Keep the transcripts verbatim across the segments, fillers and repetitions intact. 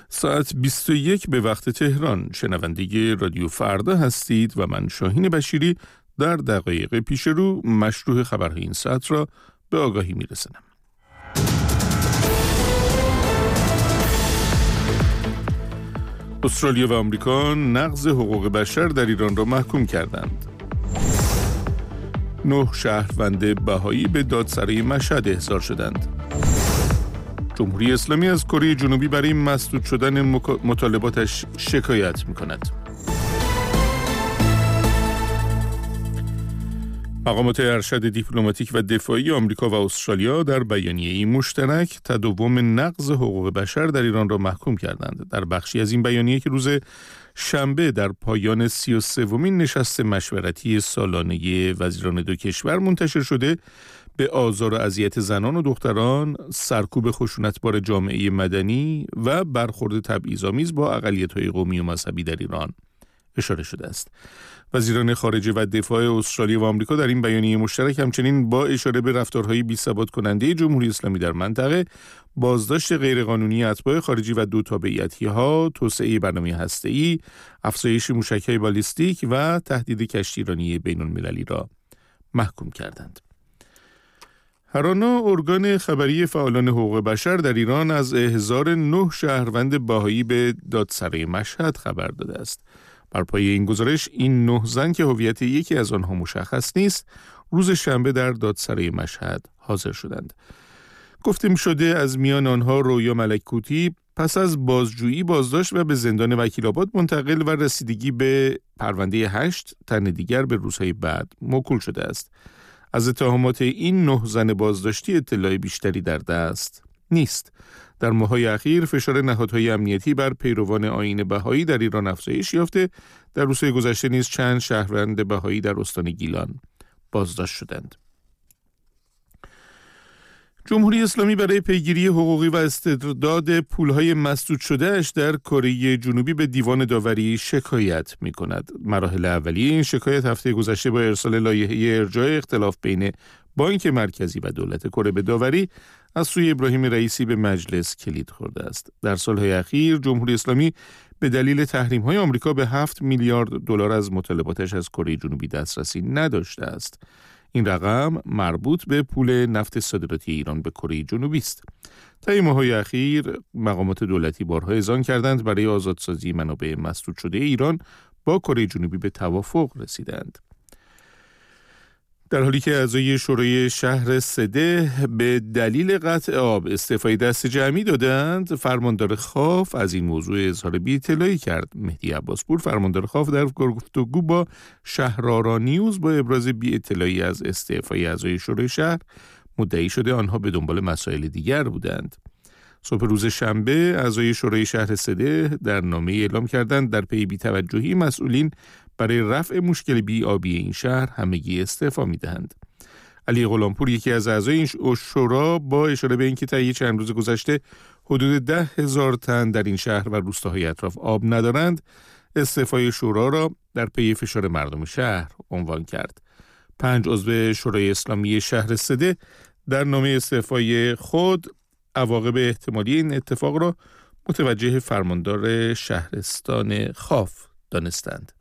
ساعت بیست و یک به وقت تهران. شنونده رادیو فردا هستید و من شاهین بشیری در دقایق پیش رو مشروع خبرهای این ساعت را به آگاهی میرسانم. استرالیا و آمریکا نقض حقوق بشر در ایران را محکوم کردند. نه شهروند بهایی به دادسرای مشهد احضار شدند. جمهوری اسلامی از کره جنوبی برای مسدود شدن مطالباتش شکایت می‌کند. مقامات ارشد دیپلماتیک و دفاعی آمریکا و استرالیا در بیانیه‌ای مشترک تداوم نقض حقوق بشر در ایران را محکوم کردند. در بخشی از این بیانیه که روز شنبه در پایان سی و سومین نشست مشورتی سالانه وزیران دو کشور منتشر شده، به آزار و اذیت زنان و دختران، سرکوب خشونتبار جامعه مدنی و برخورد تبعیض‌آمیز با اقلیت‌های قومی و مذهبی در ایران اشاره شده است. وزیران خارجه و دفاع استرالیا و آمریکا در این بیانیه مشترک همچنین با اشاره به رفتارهای بی‌ثبات کننده جمهوری اسلامی در منطقه، بازداشت غیرقانونی اتباع خارجی و دو تابعیتی‌ها، توسعه برنامه هسته‌ای، افزایش موشک‌های بالیستیک و تهدید کشتیرانی بین‌المللی را محکوم کردند. هرانا، ارگان خبری فعالان حقوق بشر در ایران، از احضار نه شهروند بهایی به دادسرای مشهد خبر داده است. بر پایه این گزارش، این نه زن که هویت یکی از آنها مشخص نیست، روز شنبه در دادسرای مشهد حاضر شدند. گفته شده از میان آنها رویا ملکوتی پس از بازجویی بازداشت و به زندان وکیل‌آباد منتقل و رسیدگی به پرونده هشت تن دیگر به روزهای بعد موکول شده است. از اتهامات این نه زن بازداشتی اطلاع بیشتری در دست نیست. در ماه‌های اخیر فشار نهادهای امنیتی بر پیروان آیین بهایی در ایران افزایش یافته. در روزهای گذشته نیز چند شهروند بهایی در استان گیلان بازداشت شدند. جمهوری اسلامی برای پیگیری حقوقی و استرداد پولهای مسدود شده‌اش در کره جنوبی به دیوان داوری شکایت می‌کند. مراحل اولیه این شکایت هفته گذشته با ارسال لایحه ارجاع اختلاف بین بانک مرکزی و دولت کره به داوری از سوی ابراهیم رئیسی به مجلس کلید خورده است. در سالهای اخیر جمهوری اسلامی به دلیل تحریم‌های آمریکا به هفت میلیارد دلار از مطالباتش از کره جنوبی دسترسی نداشته است. این رقم مربوط به پول نفت صادراتی ایران به کره جنوبی است. طی ماه‌های اخیر مقامات دولتی بارها اذعان کردند برای آزادسازی منابع مسدود شده ایران با کره جنوبی به توافق رسیدند. در حالی که اعضای شورای شهر سده به دلیل قطع آب استعفای دست جمعی دادند، فرماندار خاف از این موضوع اظهار بی‌اطلاعی کرد. مهدی عباسپور، فرماندار خاف، در گفتگو با شهرآرا نیوز با ابراز بی‌اطلاعی از استعفای اعضای شورای شهر مدعی شده آنها به دنبال مسائل دیگر بودند. صبح روز شنبه اعضای شورای شهر سده در نامه اعلام کردند در پی بی‌توجهی مسئولین برای رفع مشکل بی‌آبی این شهر همگی استعفا می‌دهند. علی غلامپور، یکی از اعضای این شورا، با اشاره به اینکه طی چند روز گذشته حدود ده هزار تن در این شهر و روستاهای اطراف آب ندارند، استعفای شورا را در پی فشار مردم شهر عنوان کرد. پنج عضو شورای اسلامی شهر سده در نامه استعفای خود عواقب احتمالی این اتفاق را متوجه فرماندار شهرستان خاف دانستند.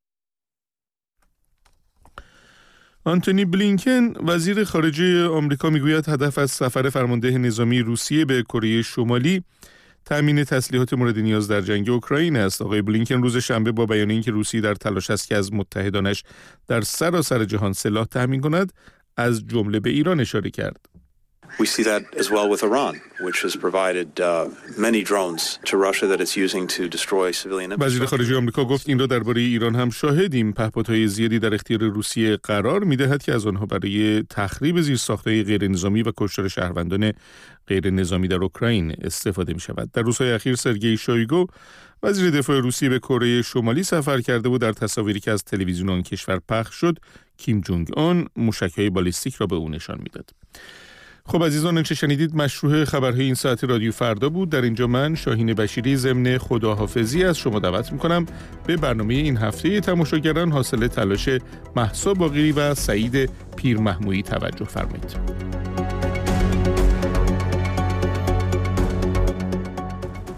آنتونی بلینکن، وزیر خارجه آمریکا، میگوید هدف از سفر فرمانده نظامی روسیه به کره شمالی تامین تسلیحات مورد نیاز در جنگ اوکراین است. آقای بلینکن روز شنبه با بیان اینکه روسیه در تلاش است که از متحدانش در سراسر جهان سلاح تامین کند، از جمله به ایران اشاره کرد. We see that as well with Iran, which has provided uh, many drones to Russia that it's using to destroy civilian infrastructure. وزیر خارجه آمریکا گفت این را درباره ایران هم شاهدیم. پهپادهای زیادی در اختیار روسیه قرار می‌دهد که از آنها برای تخریب زیرساخت‌های غیر نظامی و کشتار شهروندان غیر نظامی در اوکراین استفاده می‌شود. در روزهای اخیر سرگئی شویگو، وزیر دفاع روسیه، به کره شمالی سفر کرده و در تصاویری که از تلویزیون آن کشور پخش شد، کیم جونگ اون موشک‌های بالیستیک را به او نشان می‌داد. خب عزیزان، آنچه شنیدید مشروع خبرهای این ساعت رادیو فردا بود. در اینجا من شاهین بشیری ضمن خداحافظی از شما دعوت میکنم به برنامه این هفته تماشاگران حاصل تلاش مهسا باقری و سعید پیرمحمودی توجه فرمایید.